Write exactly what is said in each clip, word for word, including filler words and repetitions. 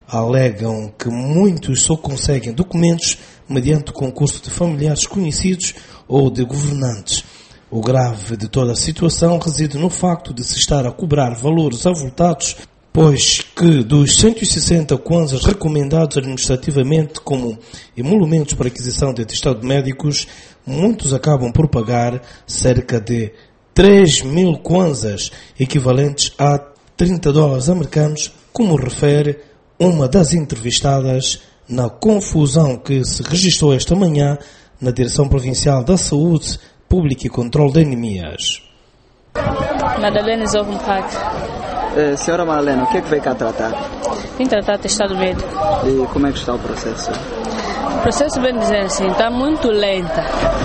alegam que muitos só conseguem documentos mediante o concurso de familiares conhecidos ou de governantes. O grave de toda a situação reside no facto de se estar a cobrar valores avultados, pois que dos cento e sessenta kwanzas recomendados administrativamente como emolumentos para aquisição de atestado de médicos, muitos acabam por pagar cerca de três mil kwanzas, equivalentes a trinta dólares americanos, como refere uma das entrevistadas na confusão que se registrou esta manhã na Direção Provincial da Saúde Pública e Controle de Anemias. Madalena Zovumpak. Uh, senhora Madalena, o que é que veio cá tratar? Vim tratar atestado médico. E como é que está o processo? O processo, bem dizer assim, está muito lenta.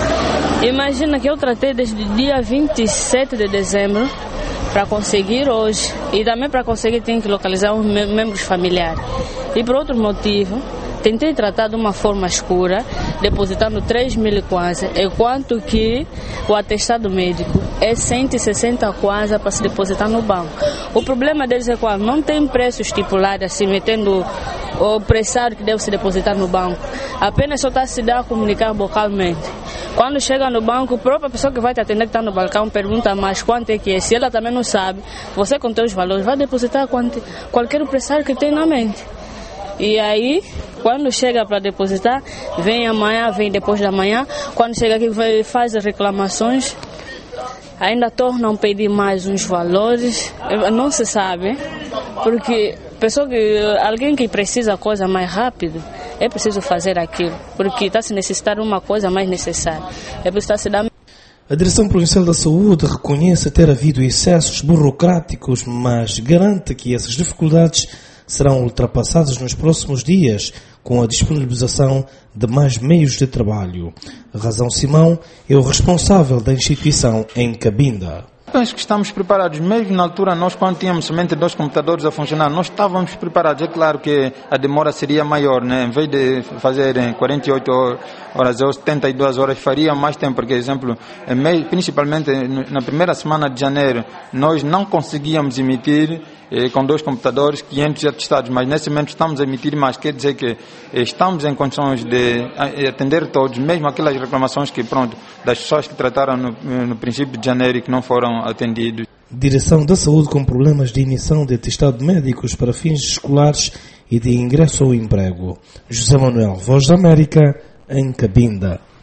Imagina que eu tratei desde o dia vinte e sete de dezembro para conseguir hoje. E também para conseguir tenho que localizar os membros familiares. E por outro motivo, tentei tratar de uma forma escura, depositando três mil kwanzas, enquanto que o atestado médico é cento e sessenta kwanzas para se depositar no banco. O problema deles é qual? Não tem preço estipulado, assim, metendo o pressário que deve se depositar no banco. Apenas só está se dar a comunicar vocalmente. Quando chega no banco, a própria pessoa que vai te atender, que está no balcão, pergunta mais quanto é que é. Se ela também não sabe, você com os valores vai depositar quanto, qualquer pressário que tem na mente. E aí, quando chega para depositar, vem amanhã, vem depois da manhã. Quando chega aqui, faz as reclamações, ainda tornam a pedir mais uns valores. Não se sabe, porque pessoa que, alguém que precisa coisa mais rápido, é preciso fazer aquilo, porque está se necessitar uma coisa mais necessária. É preciso se dar. A Direção Provincial da Saúde reconhece ter havido excessos burocráticos, mas garante que essas dificuldades serão ultrapassadas nos próximos dias com a disponibilização de mais meios de trabalho. Razão Simão é o responsável da instituição em Cabinda. Penso que estamos preparados, mesmo na altura nós quando tínhamos somente dois computadores a funcionar, nós estávamos preparados. É claro que a demora seria maior, né? Em vez de fazer em quarenta e oito horas ou setenta e duas horas, faria mais tempo, porque, por exemplo, principalmente na primeira semana de janeiro, nós não conseguíamos emitir eh, com dois computadores quinhentos atestados, mas nesse momento estamos a emitir mais, quer dizer que eh, estamos em condições de atender todos, mesmo aquelas reclamações que, pronto, das pessoas que trataram no, no princípio de janeiro e que não foram atendidos. Direção da Saúde com problemas de emissão de atestado de médicos para fins escolares e de ingresso ao emprego. José Manuel, Voz da América, em Cabinda.